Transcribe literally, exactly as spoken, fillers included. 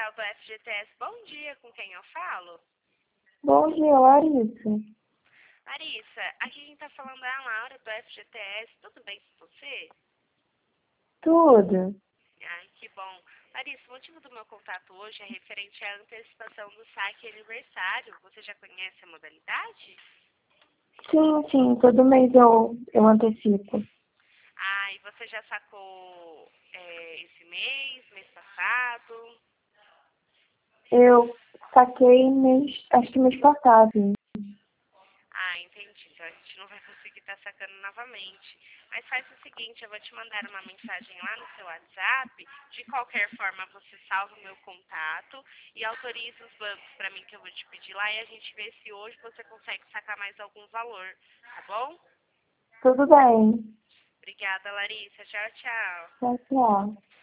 comercial do F G T S. Bom dia, com quem eu falo? Bom dia, Larissa. Larissa, aqui quem está falando é a Laura do F G T S. Tudo bem com você? Tudo. Ai, que bom. Larissa, o motivo do meu contato hoje é referente à antecipação do saque aniversário. Você já conhece a modalidade? Sim, sim, todo mês eu, eu antecipo. Ah, e você já sacou é, esse mês, mês passado? Eu saquei mês, acho que mês passado. Ah, entendi. Então a gente não vai conseguir estar sacando novamente. Mas faz o seguinte, eu vou te mandar uma mensagem lá no seu WhatsApp. De qualquer forma, você salva o meu contato e autoriza os bancos para mim que eu vou te pedir lá e a gente vê se hoje você consegue sacar mais algum valor, tá bom? Tudo bem. Obrigada, Larissa. Tchau, tchau. Tchau, tchau.